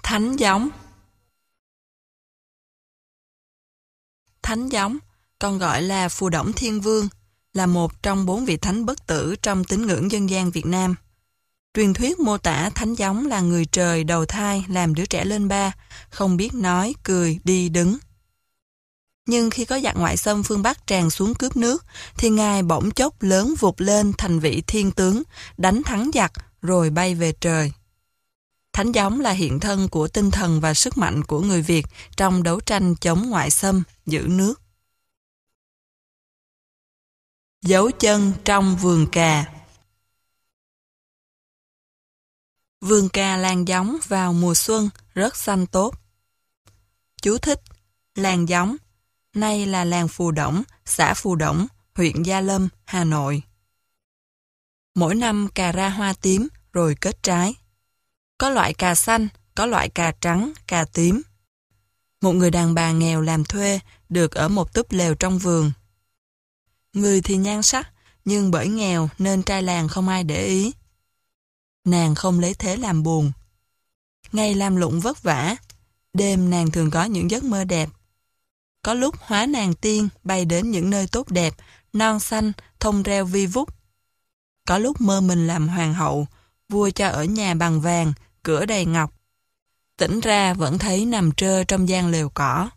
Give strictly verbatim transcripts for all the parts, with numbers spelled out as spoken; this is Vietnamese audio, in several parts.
Thánh giống. Thánh giống, còn gọi là Phù Đổng Thiên Vương, là một trong bốn vị thánh bất tử trong tín ngưỡng dân gian Việt Nam. Truyền thuyết mô tả thánh giống là người trời đầu thai làm đứa trẻ lên ba, không biết nói, cười, đi, đứng. Nhưng khi có giặc ngoại xâm phương Bắc tràn xuống cướp nước, thì Ngài bỗng chốc lớn vụt lên thành vị thiên tướng, đánh thắng giặc rồi bay về trời. Thánh giống là hiện thân của tinh thần và sức mạnh của người Việt trong đấu tranh chống ngoại xâm, giữ nước. Dấu chân trong vườn cà. Vườn cà làng giống vào mùa xuân rất xanh tốt. Chú thích: làng giống, nay là làng Phù Đổng, xã Phù Đổng, huyện Gia Lâm, Hà Nội. Mỗi năm cà ra hoa tím rồi kết trái. Có loại cà xanh, có loại cà trắng, cà tím. Một người đàn bà nghèo làm thuê được ở một túp lều trong vườn. Người thì nhan sắc, nhưng bởi nghèo nên trai làng không ai để ý. Nàng không lấy thế làm buồn. Ngày làm lụng vất vả, đêm nàng thường có những giấc mơ đẹp. Có lúc hóa nàng tiên bay đến những nơi tốt đẹp, non xanh, thông reo vi vút. Có lúc mơ mình làm hoàng hậu, vua cho ở nhà bằng vàng, cửa đầy ngọc. Tỉnh ra vẫn thấy nằm trơ trong gian lều cỏ.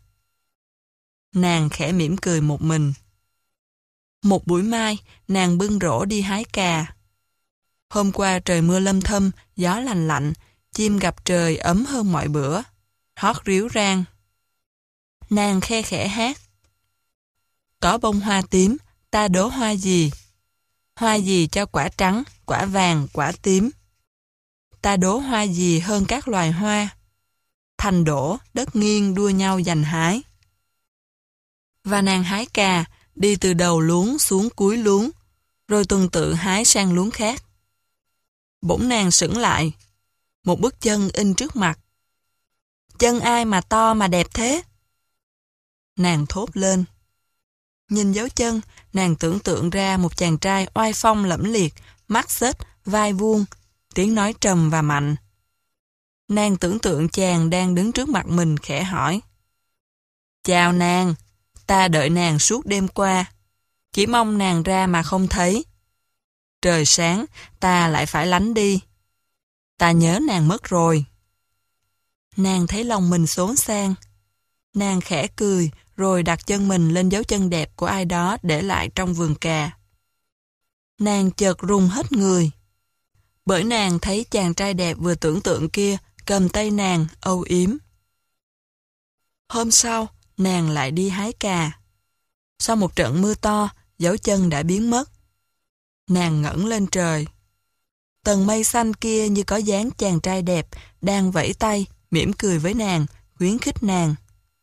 Nàng khẽ mỉm cười một mình. Một buổi mai, nàng bưng rổ đi hái cà. Hôm qua trời mưa lâm thâm, gió lành lạnh, chim gặp trời ấm hơn mọi bữa, hót ríu rang. Nàng khe khẽ hát. Có bông hoa tím, ta đố hoa gì? Hoa gì cho quả trắng, quả vàng, quả tím? Ta đố hoa gì hơn các loài hoa? Thành đổ, đất nghiêng đua nhau giành hái. Và nàng hái cà, đi từ đầu luống xuống cuối luống, rồi tuần tự hái sang luống khác. Bỗng nàng sững lại. Một bước chân in trước mặt. Chân ai mà to mà đẹp thế? Nàng thốt lên. Nhìn dấu chân, nàng tưởng tượng ra một chàng trai oai phong lẫm liệt, mắt xếch, vai vuông, tiếng nói trầm và mạnh. Nàng tưởng tượng chàng đang đứng trước mặt mình khẽ hỏi. Chào nàng, ta đợi nàng suốt đêm qua. Chỉ mong nàng ra mà không thấy. Trời sáng, ta lại phải lánh đi. Ta nhớ nàng mất rồi. Nàng thấy lòng mình xốn sang. Nàng khẽ cười, rồi đặt chân mình lên dấu chân đẹp của ai đó để lại trong vườn cà. Nàng chợt run hết người. Bởi nàng thấy chàng trai đẹp vừa tưởng tượng kia cầm tay nàng âu yếm. Hôm sau, nàng lại đi hái cà. Sau một trận mưa to, dấu chân đã biến mất. Nàng ngẩng lên trời. Tầng mây xanh kia như có dáng chàng trai đẹp đang vẫy tay, mỉm cười với nàng, khuyến khích nàng.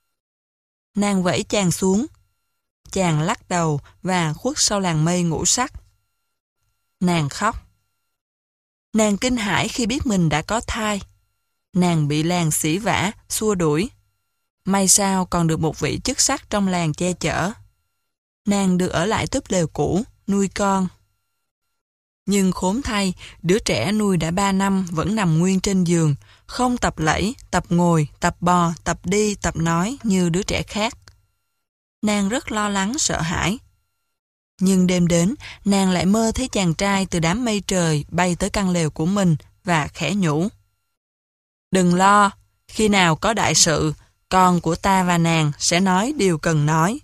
Nàng vẫy chàng xuống. Chàng lắc đầu và khuất sau làn mây ngũ sắc. Nàng khóc. Nàng kinh hãi khi biết mình đã có thai. Nàng bị làng sỉ vả, xua đuổi. May sao còn được một vị chức sắc trong làng che chở. Nàng được ở lại túp lều cũ, nuôi con. Nhưng khốn thay, đứa trẻ nuôi đã ba năm vẫn nằm nguyên trên giường, không tập lẫy, tập ngồi, tập bò, tập đi, tập nói như đứa trẻ khác. Nàng rất lo lắng, sợ hãi. Nhưng đêm đến, nàng lại mơ thấy chàng trai từ đám mây trời bay tới căn lều của mình và khẽ nhủ. Đừng lo, khi nào có đại sự, con của ta và nàng sẽ nói điều cần nói.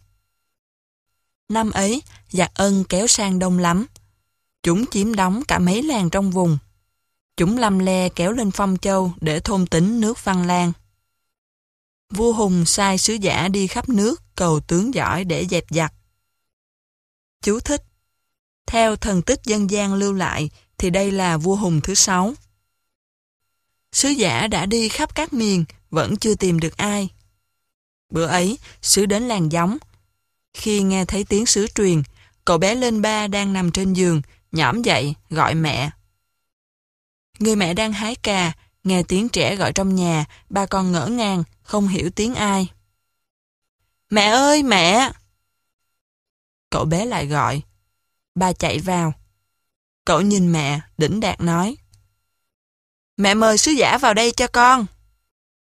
Năm ấy, giặc Ân kéo sang đông lắm. Chúng chiếm đóng cả mấy làng trong vùng. Chúng lăm le kéo lên Phong Châu để thôn tính nước Văn Lang. Vua Hùng sai sứ giả đi khắp nước cầu tướng giỏi để dẹp giặc. Chú thích: theo thần tích dân gian lưu lại thì đây là vua Hùng thứ sáu. Sứ giả đã đi khắp các miền vẫn chưa tìm được ai. Bữa ấy, sứ đến làng giống. Khi nghe thấy tiếng sứ truyền, cậu bé lên ba đang nằm trên giường, nhõm dậy, gọi mẹ. Người mẹ đang hái cà, nghe tiếng trẻ gọi trong nhà, ba con ngỡ ngàng, không hiểu tiếng ai. Mẹ ơi, mẹ! Cậu bé lại gọi. Ba chạy vào. Cậu nhìn mẹ, đĩnh đạc nói. Mẹ mời sứ giả vào đây cho con.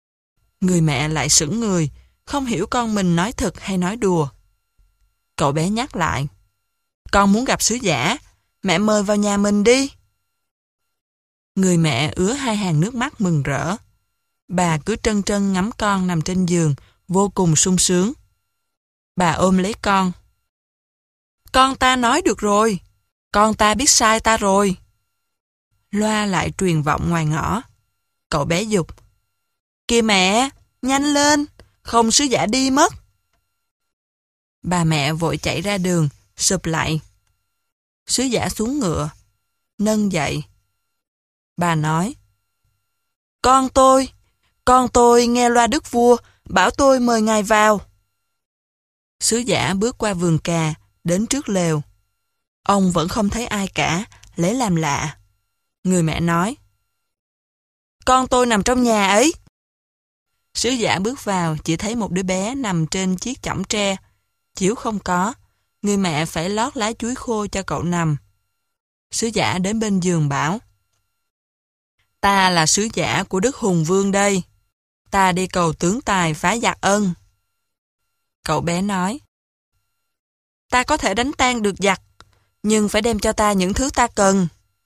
Người mẹ lại sững người, không hiểu con mình nói thật hay nói đùa. Cậu bé nhắc lại. Con muốn gặp sứ giả, mẹ mời vào nhà mình đi. Người mẹ ứa hai hàng nước mắt mừng rỡ. Bà cứ trân trân ngắm con nằm trên giường, vô cùng sung sướng. Bà ôm lấy con. Con ta nói được rồi, con ta biết sai ta rồi. Loa lại truyền vọng ngoài ngõ. Cậu bé giục. Kìa mẹ, nhanh lên, không sứ giả đi mất. Bà mẹ vội chạy ra đường, sụp lại. Sứ giả xuống ngựa, nâng dậy. Bà nói. Con tôi, con tôi nghe loa đức vua, bảo tôi mời ngài vào. Sứ giả bước qua vườn cà, đến trước lều. Ông vẫn không thấy ai cả, lấy làm lạ. Người mẹ nói. Con tôi nằm trong nhà ấy. Sứ giả bước vào, chỉ thấy một đứa bé nằm trên chiếc chõng tre. Chiếu không có, người mẹ phải lót lá chuối khô cho cậu nằm. Sứ giả đến bên giường bảo. Ta là sứ giả của Đức Hùng Vương đây. Ta đi cầu tướng tài phá giặc ân. Cậu bé nói. Ta có thể đánh tan được giặc, nhưng phải đem cho ta những thứ ta cần.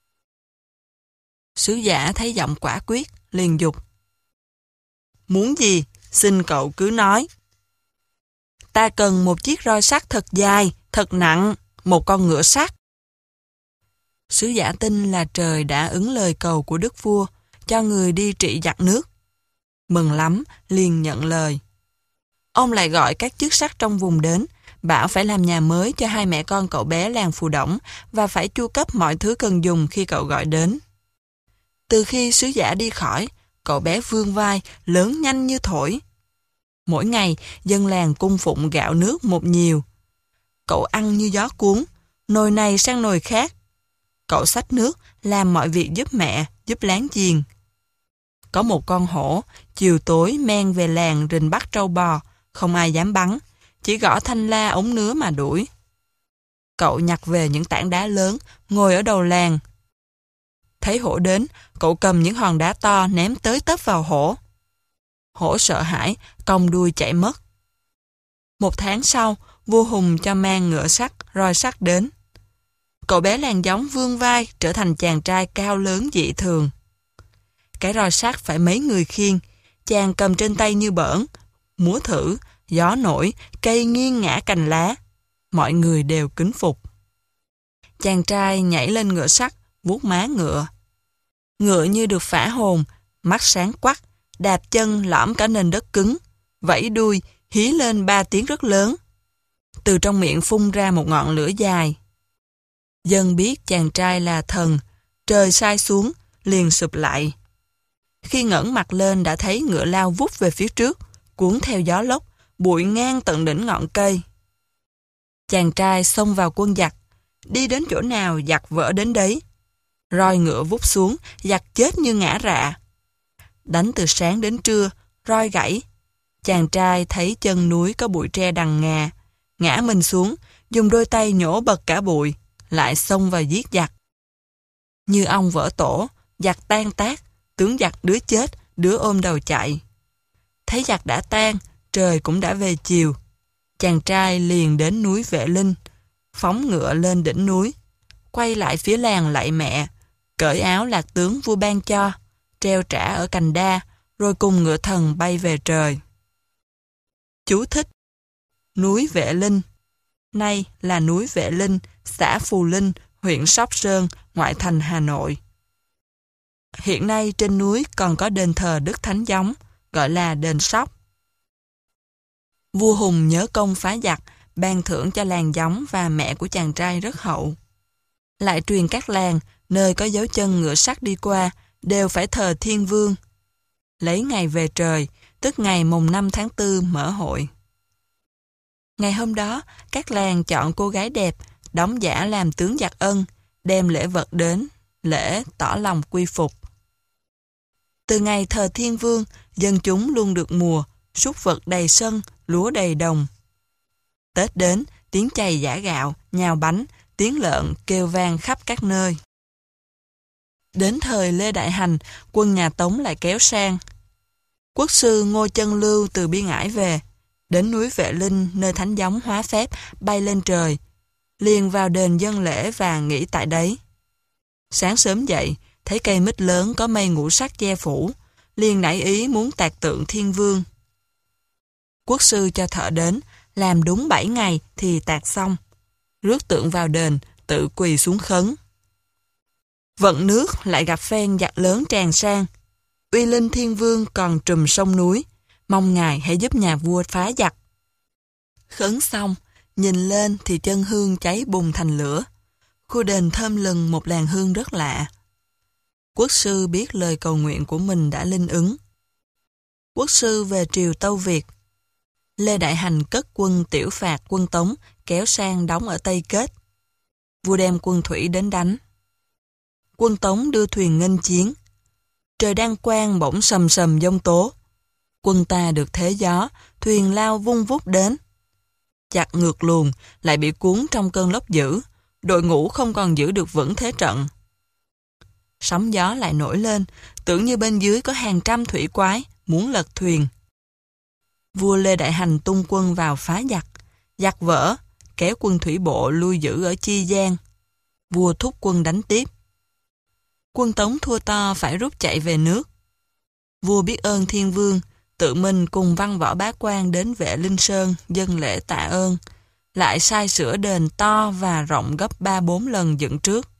Sứ giả thấy giọng quả quyết, liền giục. Muốn gì, xin cậu cứ nói. Ta cần một chiếc roi sắt thật dài, thật nặng, một con ngựa sắt. Sứ giả tin là trời đã ứng lời cầu của đức vua, cho người đi trị giặc nước. Mừng lắm, liền nhận lời. Ông lại gọi các chức sắc trong vùng đến, bảo phải làm nhà mới cho hai mẹ con cậu bé làng Phù Đổng và phải chu cấp mọi thứ cần dùng khi cậu gọi đến. Từ khi sứ giả đi khỏi, cậu bé vươn vai, lớn nhanh như thổi. Mỗi ngày, dân làng cung phụng gạo nước một nhiều. Cậu ăn như gió cuốn, nồi này sang nồi khác. Cậu xách nước, làm mọi việc giúp mẹ, giúp láng giềng. Có một con hổ, chiều tối men về làng rình bắt trâu bò, không ai dám bắn, chỉ gõ thanh la ống nứa mà đuổi. Cậu nhặt về những tảng đá lớn, ngồi ở đầu làng. Thấy hổ đến, cậu cầm những hòn đá to ném tới tấp vào hổ. Hổ sợ hãi, cong đuôi chạy mất. Một tháng sau, vua Hùng cho mang ngựa sắt, roi sắt đến. Cậu bé làng Gióng vươn vai, trở thành chàng trai cao lớn dị thường. Cái roi sắt phải mấy người khiêng, chàng cầm trên tay như bỡn, múa thử, gió nổi, cây nghiêng ngã cành lá. Mọi người đều kính phục. Chàng trai nhảy lên ngựa sắt, vuốt má ngựa. Ngựa như được phả hồn, mắt sáng quắc, đạp chân lõm cả nền đất cứng, vẫy đuôi, hí lên ba tiếng rất lớn. Từ trong miệng phun ra một ngọn lửa dài. Dân biết chàng trai là thần, trời sai xuống, liền sụp lại. Khi ngẩng mặt lên đã thấy ngựa lao vút về phía trước, cuốn theo gió lốc, bụi ngang tận đỉnh ngọn cây. Chàng trai xông vào quân giặc, đi đến chỗ nào giặc vỡ đến đấy. Roi ngựa vút xuống, giặc chết như ngã rạ. Đánh từ sáng đến trưa, roi gãy. Chàng trai thấy chân núi có bụi tre đằng ngà, ngã mình xuống, dùng đôi tay nhổ bật cả bụi, lại xông vào giết giặc. Như ong vỡ tổ, giặc tan tác, tướng giặc đứa chết, đứa ôm đầu chạy. Thấy giặc đã tan, trời cũng đã về chiều. Chàng trai liền đến núi Vệ Linh, phóng ngựa lên đỉnh núi, quay lại phía làng lạy mẹ, cởi áo lạc tướng vua ban cho, treo trả ở cành đa, rồi cùng ngựa thần bay về trời. Chú thích: núi Vệ Linh, nay là núi Vệ Linh, xã Phù Linh, huyện Sóc Sơn, ngoại thành Hà Nội. Hiện nay trên núi còn có đền thờ Đức Thánh Gióng, gọi là đền Sóc. Vua Hùng nhớ công phá giặc, ban thưởng cho làng Gióng và mẹ của chàng trai rất hậu. Lại truyền các làng, nơi có dấu chân ngựa sắt đi qua, đều phải thờ Thiên Vương. Lấy ngày về trời, tức ngày mùng năm tháng tư mở hội. Ngày hôm đó, các làng chọn cô gái đẹp, đóng giả làm tướng giặc ân, đem lễ vật đến, lễ tỏ lòng quy phục. Từ ngày thờ Thiên Vương, dân chúng luôn được mùa, súc vật đầy sân, lúa đầy đồng. Tết đến, tiếng chày giã gạo, nhào bánh, tiếng lợn kêu vang khắp các nơi. Đến thời Lê Đại Hành, quân nhà Tống lại kéo sang. Quốc sư Ngô Chân Lưu từ Biên Ải về, đến núi Vệ Linh nơi thánh gióng hóa phép bay lên trời, liền vào đền dâng lễ và nghỉ tại đấy. Sáng sớm dậy, thấy cây mít lớn có mây ngũ sắc che phủ, liền nảy ý muốn tạc tượng Thiên Vương. Quốc sư cho thợ đến, làm đúng bảy ngày thì tạc xong. Rước tượng vào đền, tự quỳ xuống khấn. Vận nước lại gặp phen giặc lớn tràn sang. Uy linh Thiên Vương còn trùm sông núi, mong ngài hãy giúp nhà vua phá giặc. Khấn xong, nhìn lên thì chân hương cháy bùng thành lửa. Khu đền thơm lừng một làn hương rất lạ. Quốc sư biết lời cầu nguyện của mình đã linh ứng. Quốc sư về triều Tâu Việt. Lê Đại Hành cất quân tiểu phạt quân Tống kéo sang đóng ở Tây Kết. Vua đem quân thủy đến đánh. Quân Tống đưa thuyền nghênh chiến. Trời đang quang bỗng sầm sầm giông tố. Quân ta được thế gió, thuyền lao vung vút đến. Chặt ngược luồng, lại bị cuốn trong cơn lốc dữ. Đội ngũ không còn giữ được vững thế trận. Sóng gió lại nổi lên, tưởng như bên dưới có hàng trăm thủy quái, muốn lật thuyền. Vua Lê Đại Hành tung quân vào phá giặc. Giặc vỡ, kéo quân thủy bộ lui giữ ở Chi Giang. Vua thúc quân đánh tiếp. Quân Tống thua to phải rút chạy về nước. Vua biết ơn Thiên Vương, tự mình cùng văn võ bá quan đến Vệ Linh Sơn dâng lễ tạ ơn, lại sai sửa đền to và rộng gấp ba bốn lần dựng trước.